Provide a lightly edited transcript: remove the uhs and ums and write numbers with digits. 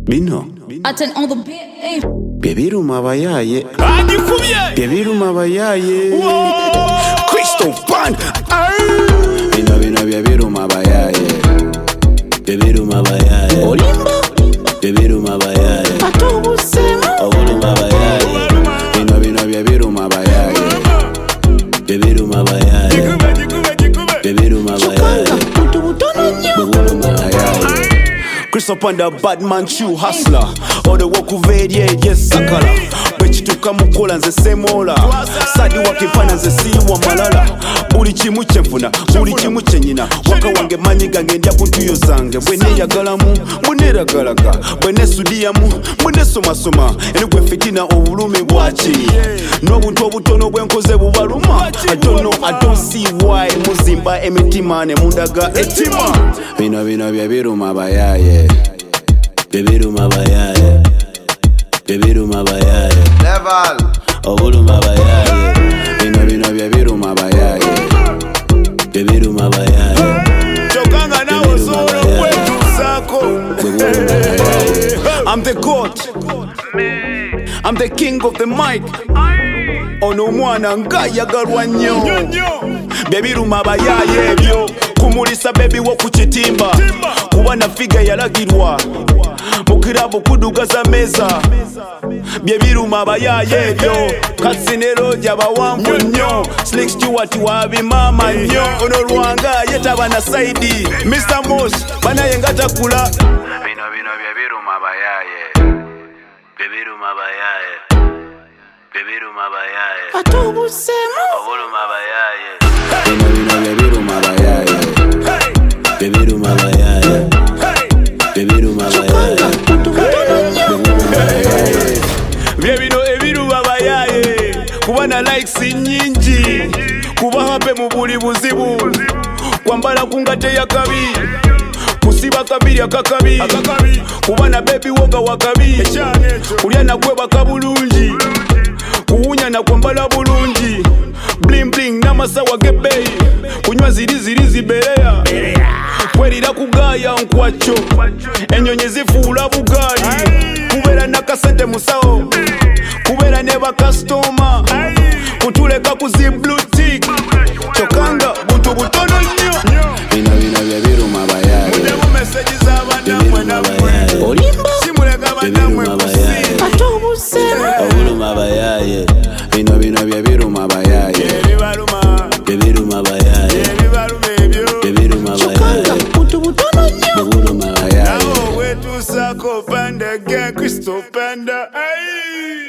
Bino Attend on the beat. Bebiruma abayaye Bebiruma abayaye Crystal Band Bino bebiruma abayaye Bebiruma abayaye Olimba Bebiruma abayaye Atobusema Obuluma abayaye Bino bebiruma abayaye Bebiruma abayaye Bebiruma abayaye Bebiruma abayaye Crystal Band a bad man true hustler Ode wakuveri yes sakala Bwechituka mukola nze semola Sadi wakifana nze siwa malala Buli chimu chenfuna, buli chimu chenyina Waka wange manyiga ngendya kuntuyo zange Bwene yagalamu, bwene ragalaga Bwene sudiyamu, bwene soma Enugwe fitina obulumi bwachi Nobuntu obutono bwenkoze bubaluma I don't see why Muzimba emitima ne mundaga etima Bino byebiruma abayaye Bebiruma abayaye Bebiruma abayaye Level Obuluma abayaye Bino byebiruma abayaye Bebiruma abayaye Chokanga nawo solo kwetu sako I'm the God I'm the king of the mic Ono mwana ngayagalwa nnyo Bebiruma abayaye ebyo Kumulisa baby wo kuchitimba Kuba na figa yalagirwa Mukirabu kudugaza meza Bebiruma abayaye ebyo Kasinero jabawanvu nnyo Slick Stewart wabi mama nnyo Ono Lwanga yetaba na saidi Mr. Moss banaye ngatakula Bino bebiruma abayaye Bebiruma abayaye Bebiruma abayaye Atobusema Obuluma abayaye Bino bebiruma abayaye Bebiruma abayaye Bebiruma abayaye Bebino ebiruma abayaye Kuba na likes nyingi Kuba hape mu buli buzibu Kwambala kungate ya kabi Kusiba kabiri akakabi Kuba na baby woga wakabi Kulya na kweba kabulungi Kuwunya na kwambala bulungi Bling bling na masawa gebei Kunywa zirizi berea Kwerira kugaya nkwacho Enyonyi zifuula bugayi Kubera nakasente musawo Kubera neba customer Kutuleka kuzi blue tick Chokanga buntu butono nnyo Bino byebiruma abayaye Mudemu message z'abandamwe namwe Olimba Simuleka bandamwe kusi Atobusema Obuluma abayaye Bino byebiruma abayaye Bebiruma abayaye Ebibaluma ebyo Bebiruma abayaye Bebiruma abayaye Nawo wetu sako panda gen Crystal Band